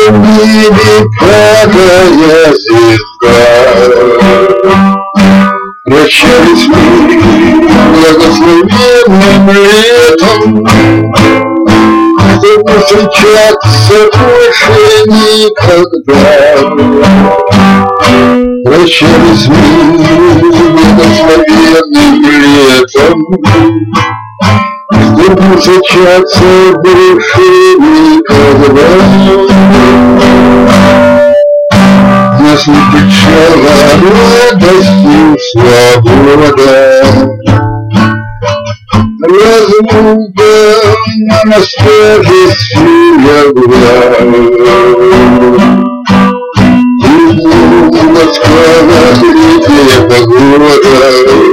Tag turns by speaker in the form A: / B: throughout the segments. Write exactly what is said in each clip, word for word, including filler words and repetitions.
A: небе падая звезда. Прощались мы благословенным летом, чтобы встречаться больше никогда. Прощались мы благословенным летом, чтобы встречаться больше никогда. Нас не причала радостью свобода, разлука на настоящую лягла. Москва третья погода,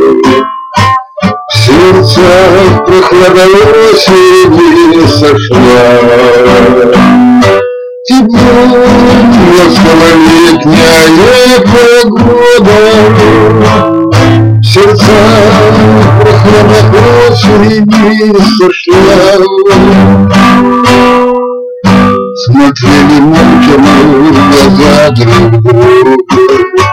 A: в сердцах прохлада осени сошла. Тепло, ласково летняя погода, в сердцах прохлада осени сошла. Смотрели молча мы в глаза друг друга,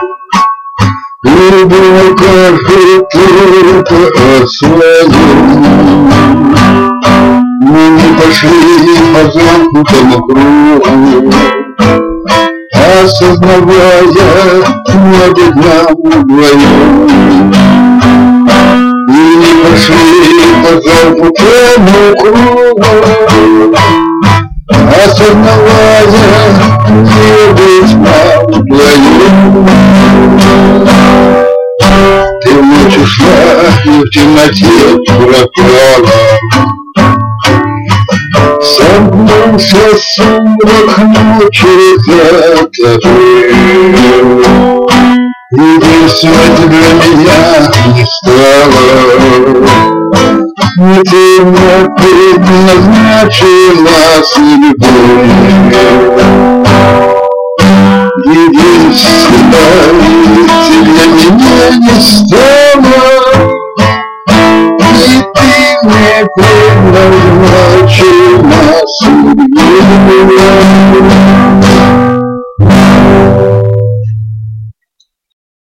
A: и было каждый только о своем. Мы не пошли по замкнутому кругу, осознавая небо нам вдвоем. Мы не пошли по замкнутому кругу, осознавая небо нам вдвоем. Ты ночью шла и в темноте пропала, сомкнулся сумрак ночи за тобой. Единственной для меня не стало, не ты мне предназначена судьбой. Единственной для меня не стало, и ты мне предназначена судьбой.